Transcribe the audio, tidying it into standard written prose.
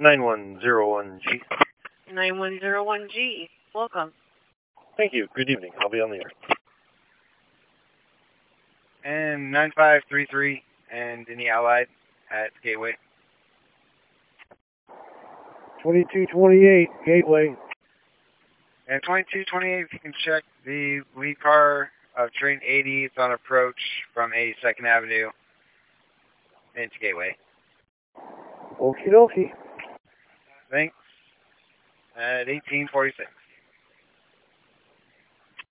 9101G. 9101G. Welcome. Thank you. Good evening. I'll be on the air. And 9533 and any Allied at Gateway. 2228, Gateway. And 2228, if you can check the lead car of train 80, it's on approach from 82nd Avenue into Gateway. Okie dokie. Thanks. At 1846.